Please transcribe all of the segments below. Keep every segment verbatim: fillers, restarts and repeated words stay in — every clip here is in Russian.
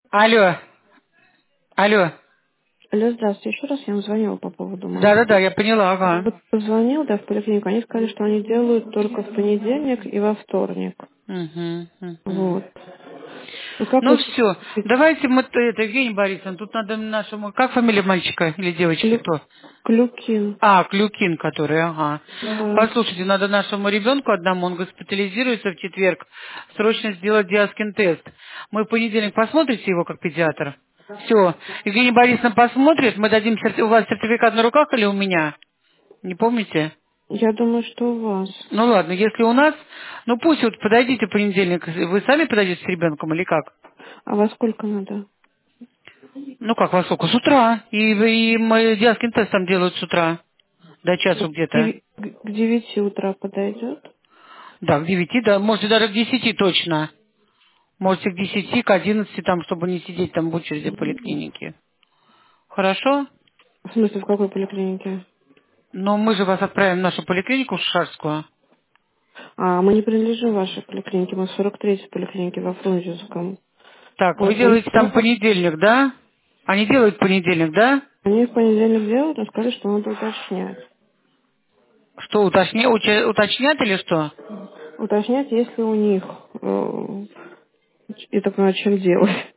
Алло, алло. Алло, здравствуйте. Еще раз я вам звонила по поводу Да-да-да, маски. я поняла, ага. Вот позвонил, да, в поликлинику. Они сказали, что они делают только в понедельник и во вторник. Угу, угу. Вот. Ну как Ну вы все, считаете? давайте мы, т- это, Евгений Борисовна, тут надо нашему, как фамилия мальчика или девочки, Клю... кто? Клюкин. А, Клюкин, который, ага. Да. Послушайте, надо нашему ребенку одному, он госпитализируется в четверг, срочно сделать диаскин-тест. Мы в понедельник посмотрите его как педиатр? Все. Евгения Борисовна посмотрит, мы дадим, серти- у вас сертификат на руках или у меня? Не помните? Я думаю, что у вас. Ну ладно, если у нас, ну пусть вот подойдите в понедельник, вы сами подойдете с ребенком или как? А во сколько надо? Ну как, во сколько? С утра. И, и мы диаскин тест там делают с утра. До часу Вот к где-то. деви- к девяти утра подойдет? Да, к девяти, да, можете даже к десяти точно. Можете к десяти, к одиннадцати, там, чтобы не сидеть там в очереди в поликлинике. Хорошо? В смысле, в какой поликлинике? Но мы же вас отправим в нашу поликлинику в Шарскую. А, мы не принадлежим вашей поликлинике, мы в сорок третьей поликлинике во Фрунзенском. Так, вы Вот, они делаете там сказали, понедельник, да? Они делают понедельник, да? они в понедельник делают, но сказали, что надо уточнять. Что, уточня... уча- уточнят или что? Уточнять, если у них, э, я так понимаю, чем делать.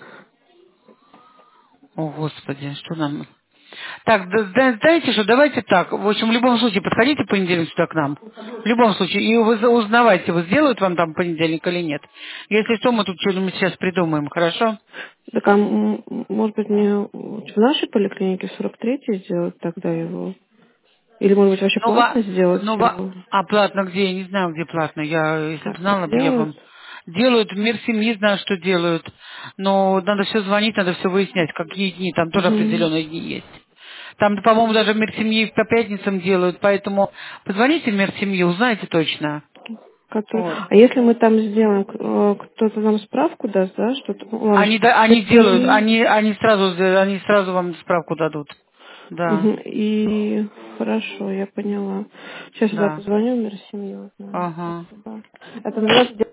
О, Господи, что нам... Так, да- да- знаете что, давайте так. В общем, в любом случае, подходите в понедельник сюда к нам. В любом случае. И вы за- узнавайте, вы сделают вам там понедельник или нет. Если что, мы тут что-нибудь сейчас придумаем, хорошо? Так, а м, может быть, мне в нашей поликлинике в сорок третьей сделать тогда его? Или, может быть, вообще Ну, ва... платно сделать ну ва... его? а платно где? Я не знаю, где платно. Я, если бы А, не знала, бы я делают? вам... Делают, мир семьи знаю, что делают. Но надо все звонить, надо все выяснять, какие дни. Там тоже Угу. определенные дни есть. Там, по-моему, даже мир семьи по пятницам делают, поэтому позвоните в мир семьи, узнайте точно. Который... Вот. А если мы там сделаем, к- э, кто-то нам справку даст, да, что ну, ладно, Они, что да- мир они делают, семьи. они, они сразу, за- они сразу вам справку дадут. Да, Мгм. И хорошо, я поняла. Сейчас я да. позвоню в мир семьи, узнаю. Ага. Спасибо. Это называется